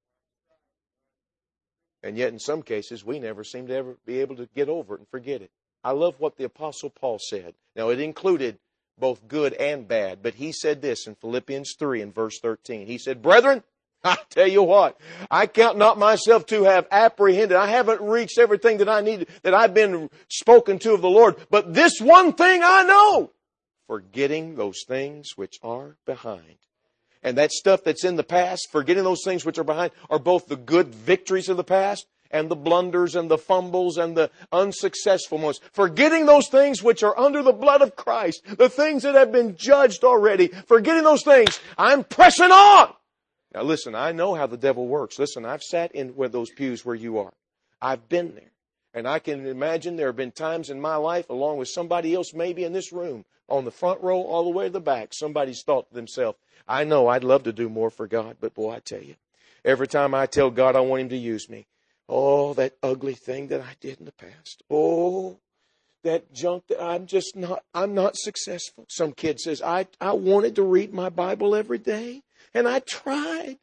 And yet in some cases, we never seem to ever be able to get over it and forget it. I love what the Apostle Paul said. Now, it included both good and bad, but he said this in Philippians 3 and verse 13. He said, brethren, I tell you what, I count not myself to have apprehended. I haven't reached everything that I need, that I've been spoken to of the Lord. But this one thing I know, forgetting those things which are behind. And that stuff that's in the past, forgetting those things which are behind, are both the good victories of the past and the blunders and the fumbles and the unsuccessful ones. Forgetting those things which are under the blood of Christ, the things that have been judged already. Forgetting those things, I'm pressing on. Now listen, I know how the devil works. Listen, I've sat in those pews where you are. I've been there. And I can imagine there have been times in my life, along with somebody else maybe in this room, on the front row all the way to the back, somebody's thought to themselves, I know I'd love to do more for God, but boy, I tell you, every time I tell God I want Him to use me, oh, that ugly thing that I did in the past. Oh, that junk that I'm not successful. Some kid says, I wanted to read my Bible every day, and I tried,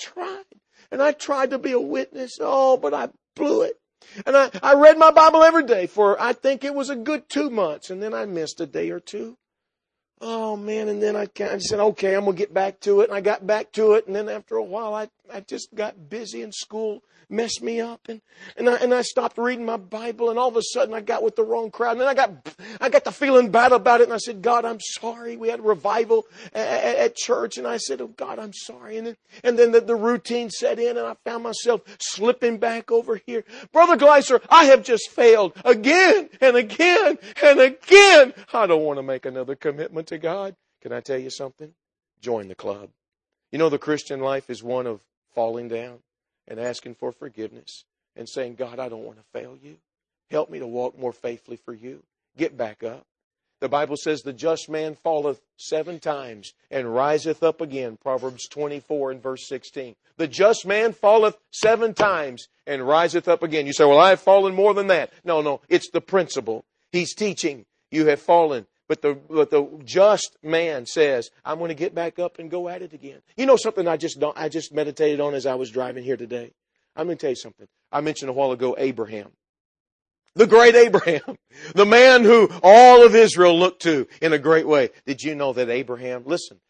and I tried to be a witness. Oh, but I blew it. And I read my Bible every day for, I think it was a good 2 months, and then I missed a day or two. Oh, man, and then I said, okay, I'm going to get back to it. And I got back to it, and then after a while, I just got busy in school, messed me up, and I stopped reading my Bible, and all of a sudden I got with the wrong crowd. And then I got to feeling bad about it, and I said, God, I'm sorry. We had a revival at church, and I said, oh, God, I'm sorry. And then the routine set in, and I found myself slipping back over here. Brother Gleiser, I have just failed again and again and again. I don't want to make another commitment to God. Can I tell you something? Join the club. You know, the Christian life is one of falling down and asking for forgiveness and saying, God, I don't want to fail you. Help me to walk more faithfully for you. Get back up. The Bible says the just man falleth 7 times and riseth up again. Proverbs 24 and verse 16. The just man falleth 7 times and riseth up again. You say, well, I have fallen more than that. No, it's the principle. He's teaching you have fallen. But the just man says, I'm going to get back up and go at it again. You know something I just meditated on as I was driving here today? I'm going to tell you something. I mentioned a while ago Abraham. The great Abraham. The man who all of Israel looked to in a great way. Did you know that Abraham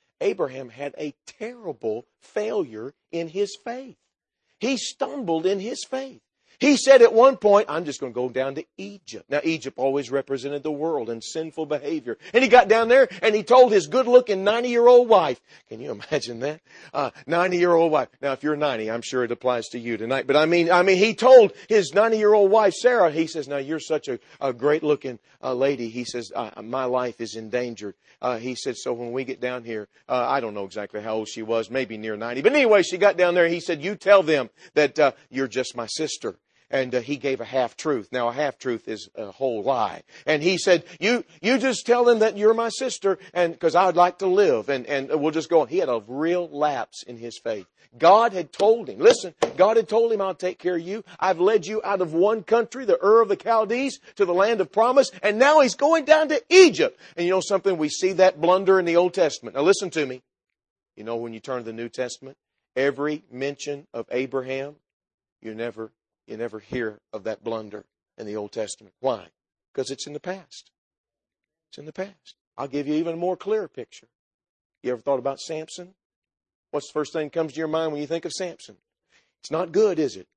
had a terrible failure in his faith. He stumbled in his faith. He said at one point, I'm just going to go down to Egypt. Now, Egypt always represented the world and sinful behavior. And he got down there and he told his good-looking 90-year-old wife. Can you imagine that? 90-year-old wife. Now, if you're 90, I'm sure it applies to you tonight. But I mean, he told his 90-year-old wife, Sarah, he says, now, you're such a great-looking lady. He says, my life is endangered. He said, so when we get down here, I don't know exactly how old she was, maybe near 90. But anyway, she got down there. He said, you tell them that you're just my sister. And he gave a half-truth. Now, a half-truth is a whole lie. And he said, you just tell them that you're my sister, and because I'd like to live, and we'll just go on. He had a real lapse in his faith. God had told him, listen, God had told him, I'll take care of you. I've led you out of one country, the Ur of the Chaldees, to the land of promise, and now he's going down to Egypt. And you know something? We see that blunder in the Old Testament. Now, listen to me. You know, when you turn to the New Testament, every mention of Abraham, you never hear of that blunder in the Old Testament. Why? Because it's in the past. It's in the past. I'll give you even a more clear picture. You ever thought about Samson? What's the first thing that comes to your mind when you think of Samson? It's not good, is it?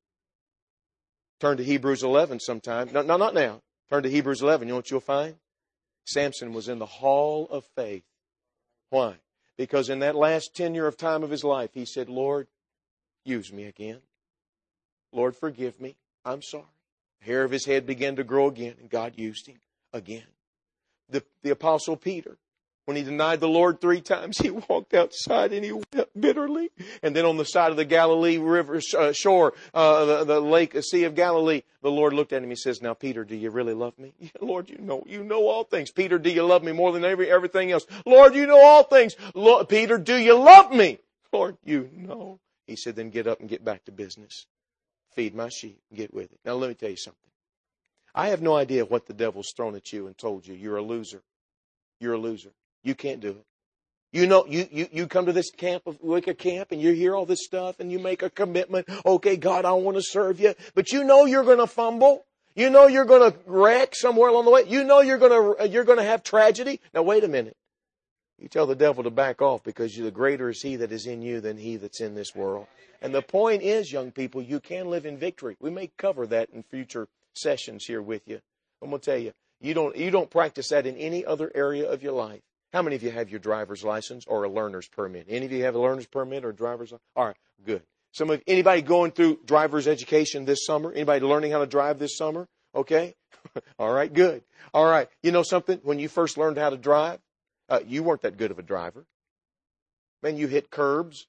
Turn to Hebrews 11 sometime. No, not now. Turn to Hebrews 11. You know what you'll find? Samson was in the hall of faith. Why? Because in that last tenure of time of his life, he said, Lord, use me again. Lord, forgive me. I'm sorry. The hair of his head began to grow again, and God used him again. The Apostle Peter, when he denied the Lord 3 times, he walked outside and he wept bitterly. And then on the side of the Galilee River shore, the lake, the Sea of Galilee, the Lord looked at him. He says, now, Peter, do you really love me? Yeah, Lord, you know all things. Peter, do you love me more than everything else? Lord, you know all things. Lord, Peter, do you love me? Lord, you know. He said, then get up and get back to business. Feed my sheep. Get with it. Now let me tell you something. I have no idea what the devil's thrown at you and told you. You're a loser. You're a loser. You can't do it. You know, you come to this wicked camp, and you hear all this stuff, and you make a commitment. Okay, God, I want to serve you. But you know you're going to fumble. You know you're going to wreck somewhere along the way. You know you're going to have tragedy. Now wait a minute. You tell the devil to back off, because the greater is he that is in you than he that's in this world. And the point is, young people, you can live in victory. We may cover that in future sessions here with you. I'm going to tell you, you don't practice that in any other area of your life. How many of you have your driver's license or a learner's permit? Any of you have a learner's permit or a driver's license? All right, good. Anybody going through driver's education this summer? Anybody learning how to drive this summer? Okay. All right, good. All right. You know something? When you first learned how to drive, you weren't that good of a driver. Man, you hit curbs.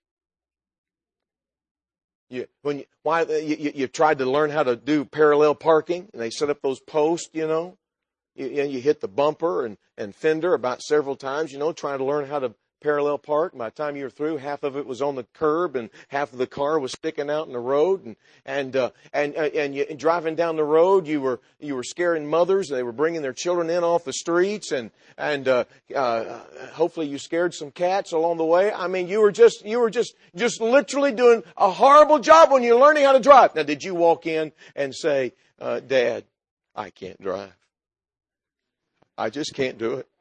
You tried to learn how to do parallel parking, and they set up those posts, you know. You hit the bumper and fender about several times, you know, trying to learn how to parallel park. By the time you were through, half of it was on the curb and half of the car was sticking out in the road. And driving down the road, you were scaring mothers. They were bringing their children in off the streets, and hopefully you scared some cats along the way. I mean, you were just literally doing a horrible job when you're learning how to drive. Now, did you walk in and say, Dad, I can't drive. I just can't do it.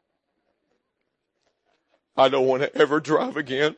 I don't want to ever drive again.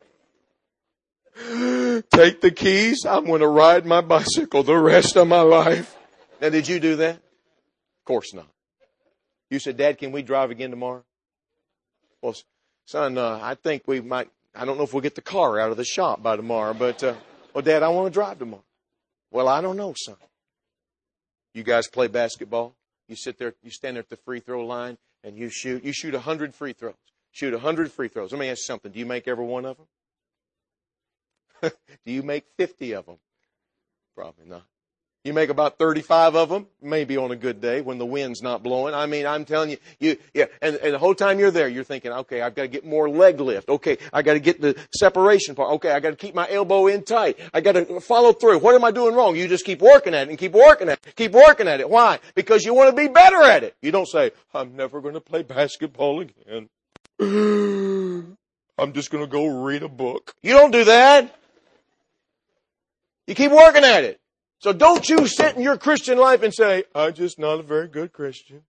Take the keys. I'm going to ride my bicycle the rest of my life. Now, did you do that? Of course not. You said, Dad, can we drive again tomorrow? Well, son, I think we might. I don't know if we'll get the car out of the shop by tomorrow, but, well, Dad, I want to drive tomorrow. Well, I don't know, son. You guys play basketball? You sit there, you stand there at the free throw line, and you shoot 100 free throws. Shoot 100 free throws. Let me ask you something. Do you make every one of them? Do you make 50 of them? Probably not. You make about 35 of them, maybe on a good day when the wind's not blowing. I mean, I'm telling you, and the whole time you're there, you're thinking, okay, I've got to get more leg lift. Okay, I got to get the separation part. Okay, I got to keep my elbow in tight. I got to follow through. What am I doing wrong? You just keep working at it and keep working at it. Keep working at it. Why? Because you want to be better at it. You don't say, I'm never going to play basketball again. I'm just going to go read a book. You don't do that. You keep working at it. So don't you sit in your Christian life and say, I'm just not a very good Christian.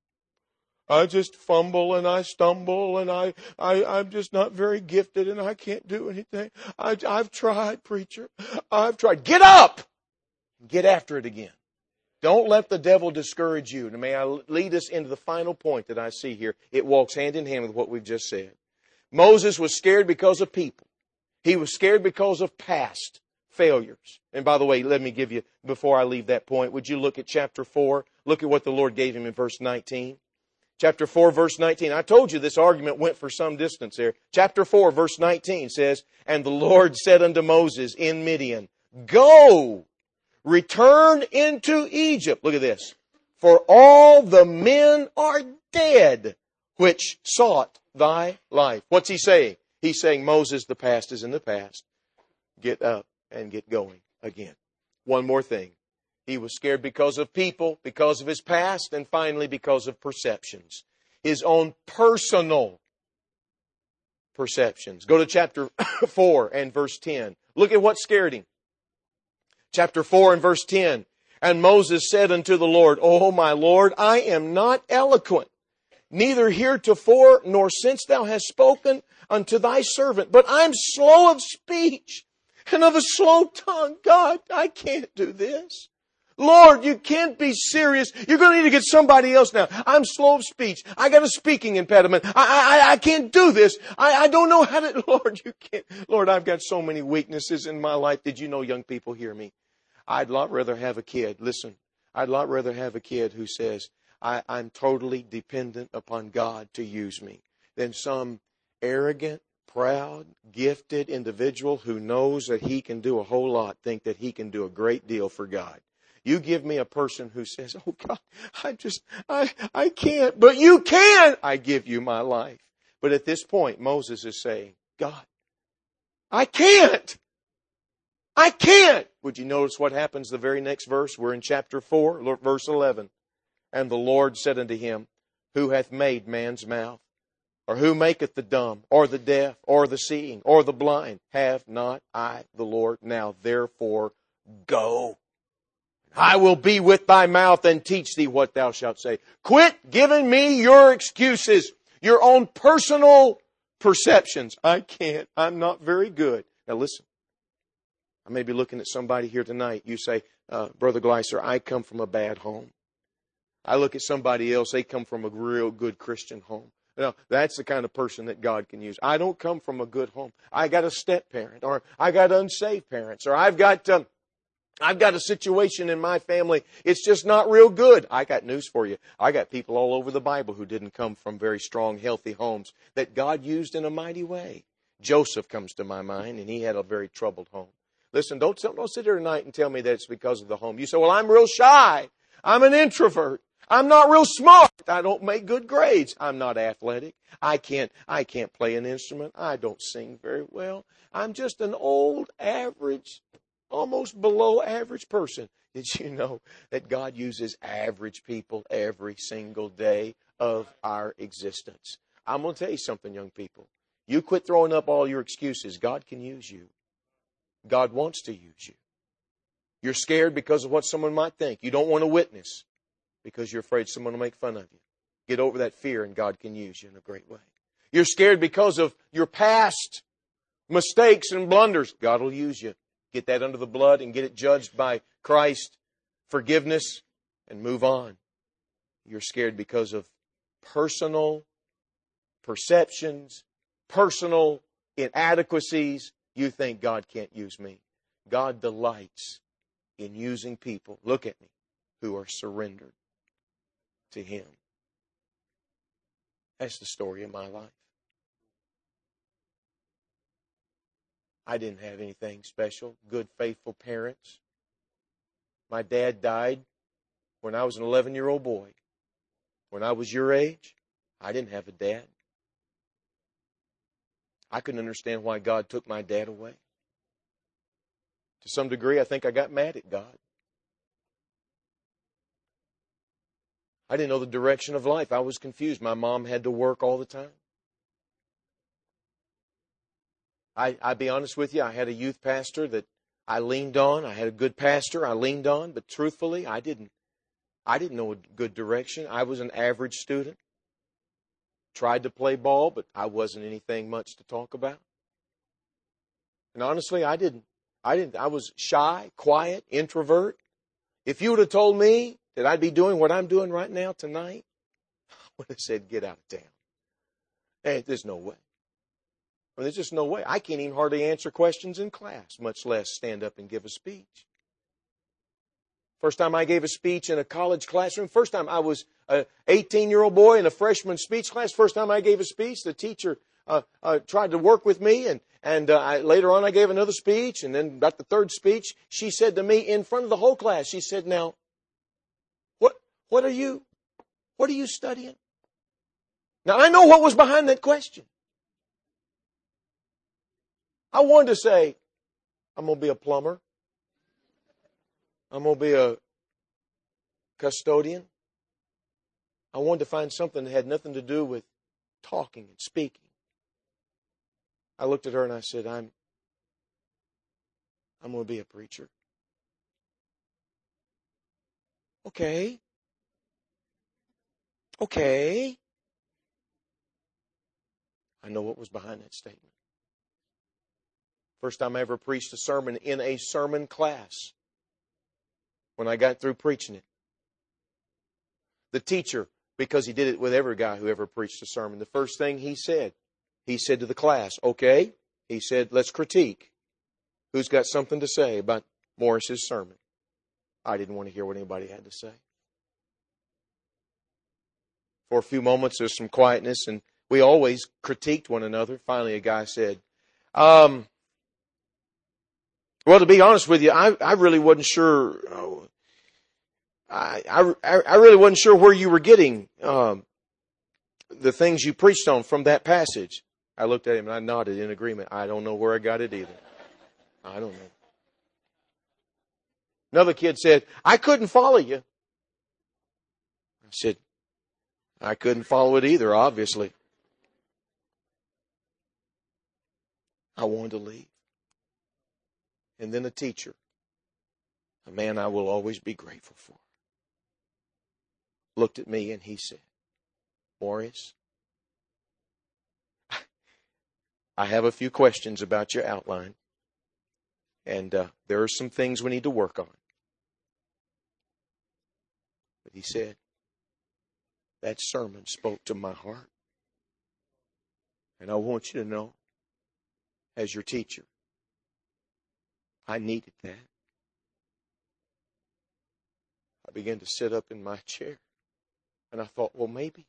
I just fumble and I stumble and I'm just not very gifted and I can't do anything. I've tried, preacher. I've tried. Get up! Get after it again. Don't let the devil discourage you. And may I lead us into the final point that I see here. It walks hand in hand with what we've just said. Moses was scared because of people. He was scared because of past failures. And by the way, let me give you, before I leave that point, would you look at chapter 4? Look at what the Lord gave him in verse 19. Chapter 4, verse 19. I told you this argument went for some distance there. Chapter 4, verse 19 says, And the Lord said unto Moses in Midian, Go, return into Egypt. Look at this. For all the men are dead which sought thy life. What's he saying? He's saying, Moses, the past is in the past. Get up and get going again. One more thing. He was scared because of people, because of his past, and finally because of perceptions. His own personal perceptions. Go to chapter 4 and verse 10. Look at what scared him. Chapter 4 and verse 10. And Moses said unto the Lord, O my Lord, I am not eloquent, neither heretofore nor since thou hast spoken unto thy servant, but I'm slow of speech and of a slow tongue. God, I can't do this. Lord, you can't be serious. You're going to need to get somebody else now. I'm slow of speech. I got a speaking impediment. I can't do this. I don't know how to. Lord, you can't. Lord, I've got so many weaknesses in my life. Did you know, young people, hear me? I'd a lot rather have a kid. Listen, I'd a lot rather have a kid who says, I'm totally dependent upon God to use me than some arrogant, proud, gifted individual who knows that he can do a whole lot, think that he can do a great deal for God. You give me a person who says, oh God, I can't, but you can. I give you my life. But at this point, Moses is saying, God, I can't. I can't. Would you notice what happens the very next verse? We're in chapter 4, verse 11. And the Lord said unto him, Who hath made man's mouth? Or who maketh the dumb, or the deaf, or the seeing, or the blind? Have not I the Lord? Now therefore go. I will be with thy mouth and teach thee what thou shalt say. Quit giving me your excuses, your own personal perceptions. I can't. I'm not very good. Now listen. I may be looking at somebody here tonight. You say, Brother Gleiser, I come from a bad home. I look at somebody else. They come from a real good Christian home. Now, that's the kind of person that God can use. I don't come from a good home. I got a step parent, or I got unsaved parents, or I've got a situation in my family. It's just not real good. I got news for you. I got people all over the Bible who didn't come from very strong, healthy homes that God used in a mighty way. Joseph comes to my mind, and he had a very troubled home. Listen, don't sit here tonight and tell me that it's because of the home. You say, well, I'm real shy. I'm an introvert. I'm not real smart. I don't make good grades. I'm not athletic. I can't play an instrument. I don't sing very well. I'm just an old, average, almost below average person. Did you know that God uses average people every single day of our existence? I'm going to tell you something, young people. You quit throwing up all your excuses. God can use you. God wants to use you. You're scared because of what someone might think. You don't want to witness because you're afraid someone will make fun of you. Get over that fear and God can use you in a great way. You're scared because of your past mistakes and blunders. God will use you. Get that under the blood and get it judged by Christ. Forgiveness and move on. You're scared because of personal perceptions, personal inadequacies. You think God can't use me. God delights in using people, look at me, who are surrendered to Him. That's the story of my life. I didn't have anything special. Good, faithful parents. My dad died when I was an 11-year-old boy. When I was your age, I didn't have a dad. I couldn't understand why God took my dad away. To some degree, I think I got mad at God. I didn't know the direction of life. I was confused. My mom had to work all the time. I'll be honest with you, I had a youth pastor that I leaned on. I had a good pastor I leaned on, but truthfully, I didn't know a good direction. I was an average student. Tried to play ball, but I wasn't anything much to talk about. And honestly, I was shy, quiet, introvert. If you would have told me that I'd be doing what I'm doing right now tonight, I would have said, get out of town. Hey, there's no way. I mean, there's just no way. I can't even hardly answer questions in class, much less stand up and give a speech. First time I gave a speech in a college classroom, first time I was an 18-year-old boy in a freshman speech class, first time I gave a speech, the teacher tried to work with me, and later on I gave another speech, and then about the third speech, she said to me in front of the whole class, she said, now, what are you studying? Now, I know what was behind that question. I wanted to say, I'm going to be a plumber. I'm going to be a custodian. I wanted to find something that had nothing to do with talking and speaking. I looked at her and I said, I'm going to be a preacher. Okay. I know what was behind that statement. First time I ever preached a sermon in a sermon class. When I got through preaching it, the teacher, because he did it with every guy who ever preached a sermon, the first thing he said to the class, okay, he said, let's critique. Who's got something to say about Morris's sermon? I didn't want to hear what anybody had to say. For a few moments, there's some quietness, and we always critiqued one another. Finally, a guy said, well, to be honest with you, I really wasn't sure. I really wasn't sure where you were getting the things you preached on from that passage. I looked at him and I nodded in agreement. I don't know where I got it either. I don't know. Another kid said, I couldn't follow you. I said, I couldn't follow it either, obviously. I wanted to leave. And then a teacher, a man I will always be grateful for, looked at me and he said, Morris, I have a few questions about your outline. And there are some things we need to work on. But he said, that sermon spoke to my heart. And I want you to know, as your teacher, I needed that. I began to sit up in my chair. And I thought, well, maybe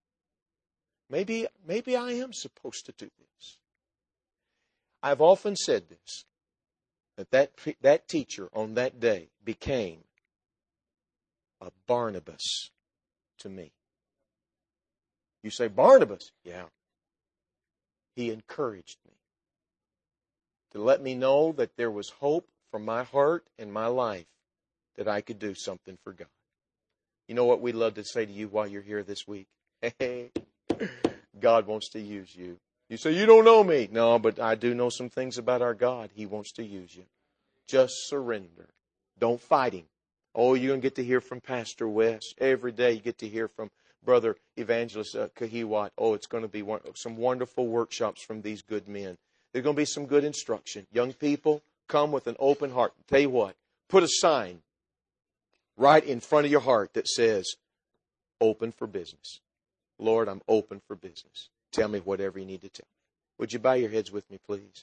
I am supposed to do this. I've often said this, that teacher on that day became a Barnabas to me. You say, Barnabas? Yeah. He encouraged me to let me know that there was hope for my heart and my life, that I could do something for God. You know what we'd love to say to you while you're here this week? Hey, God wants to use you. You say, you don't know me. No, but I do know some things about our God. He wants to use you. Just surrender. Don't fight Him. Oh, you're going to get to hear from Pastor West. Every day you get to hear from Brother Evangelist Kahiwat. Oh, it's going to be some wonderful workshops from these good men. There's going to be some good instruction. Young people, come with an open heart. Tell you what, put a sign right in front of your heart that says, open for business. Lord, I'm open for business. Tell me whatever you need to tell me. Would you bow your heads with me, please?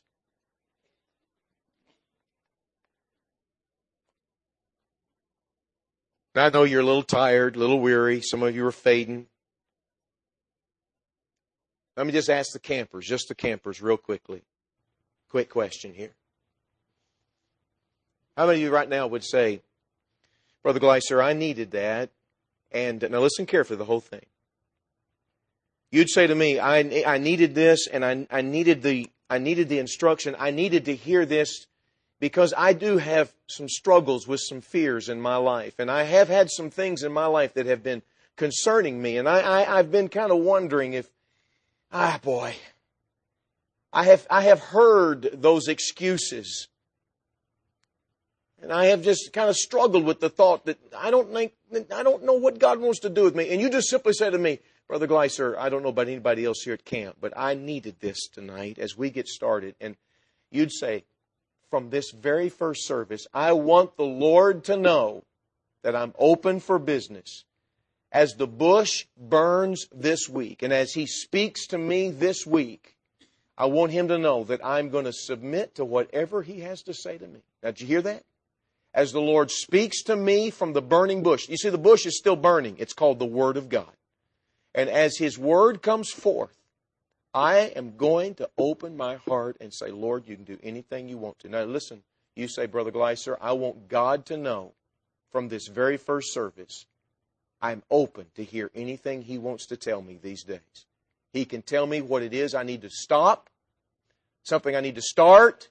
I know you're a little tired, a little weary. Some of you are fading. Let me just ask the campers real quickly. Quick question here. How many of you right now would say, Brother Gleiser, I needed that. And now listen carefully to the whole thing. You'd say to me, I needed this, and I needed the instruction. I needed to hear this because I do have some struggles with some fears in my life. And I have had some things in my life that have been concerning me. And I've been kind of wondering if, I have heard those excuses. And I have just kind of struggled with the thought that I don't know what God wants to do with me. And you just simply say to me, Brother Gleiser, I don't know about anybody else here at camp, but I needed this tonight as we get started. And you'd say, from this very first service, I want the Lord to know that I'm open for business. As the bush burns this week, and as He speaks to me this week, I want Him to know that I'm going to submit to whatever He has to say to me. Now, did you hear that? As the Lord speaks to me from the burning bush. You see, the bush is still burning. It's called the Word of God. And as His Word comes forth, I am going to open my heart and say, Lord, you can do anything you want to. Now, listen, you say, Brother Gleiser, I want God to know from this very first service, I'm open to hear anything He wants to tell me these days. He can tell me what it is I need to stop, something I need to start,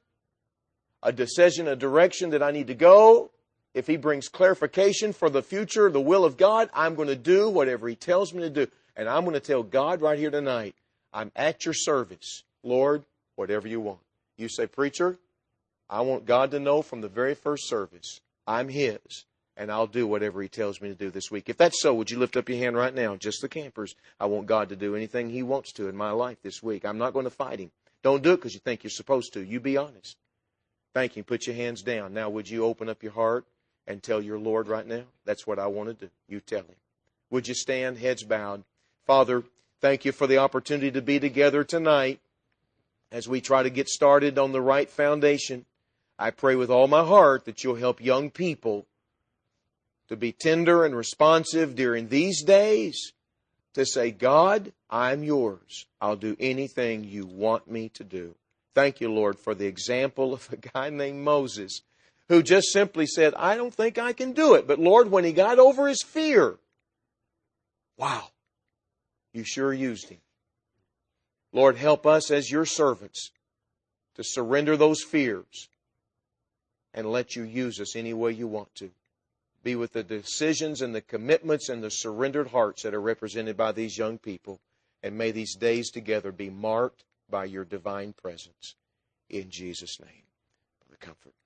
a decision, a direction that I need to go. If He brings clarification for the future, the will of God, I'm going to do whatever He tells me to do. And I'm going to tell God right here tonight, I'm at your service. Lord, whatever you want. You say, preacher, I want God to know from the very first service, I'm His, and I'll do whatever He tells me to do this week. If that's so, would you lift up your hand right now? Just the campers. I want God to do anything He wants to in my life this week. I'm not going to fight Him. Don't do it because you think you're supposed to. You be honest. Thank you. Put your hands down. Now, would you open up your heart and tell your Lord right now? That's what I want to do. You tell Him. Would you stand, heads bowed? Father, thank You for the opportunity to be together tonight as we try to get started on the right foundation. I pray with all my heart that You'll help young people to be tender and responsive during these days to say, God, I'm Yours. I'll do anything You want me to do. Thank You, Lord, for the example of a guy named Moses who just simply said, I don't think I can do it. But Lord, when he got over his fear, wow, You sure used him. Lord, help us as Your servants to surrender those fears and let you use us any way you want to. Be with the decisions and the commitments and the surrendered hearts that are represented by these young people. And may these days together be marked by your divine presence. In Jesus' name. Brother Comfort.